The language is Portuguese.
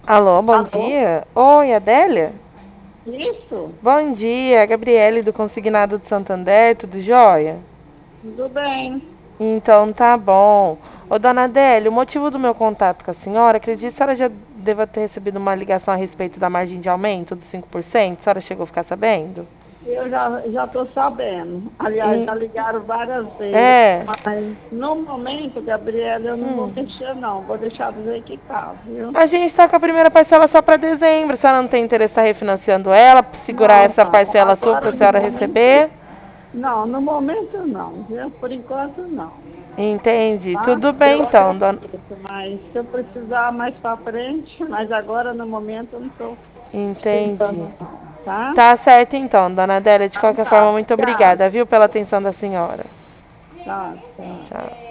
Alô, bom Alô? dia. Oi, Adélia? Isso? Bom dia, Gabriele do Consignado de Santander, tudo jóia? Tudo bem. Então tá bom. Ô, dona Adélia, o motivo do meu contato com a senhora, acredito que a senhora já deva ter recebido uma ligação a respeito da margem de aumento dos 5%. A senhora chegou a ficar sabendo? Eu já estou sabendo. Aliás, E- já ligaram várias vezes, É. mas no momento, Gabriela, eu não vou mexer, não. Vou deixar do jeito que está, viu? A gente tá com a primeira parcela só para dezembro. A senhora não tem interesse em estar refinanciando ela, segurar Não, essa não. parcela sua para a Agora, no senhora momento, receber? não. No momento, não, viu? Por enquanto, não. Entende? Tá? Tudo bem Eu então, dona. agradeço, mas se eu precisar mais para frente, mas agora, no momento, eu não estou Entendi. pensando, não. Tá? Tá certo então, dona Adélia. De Então qualquer tá. forma, muito Obrigada. obrigada, viu, pela atenção da senhora. Tá, tá. Tchau.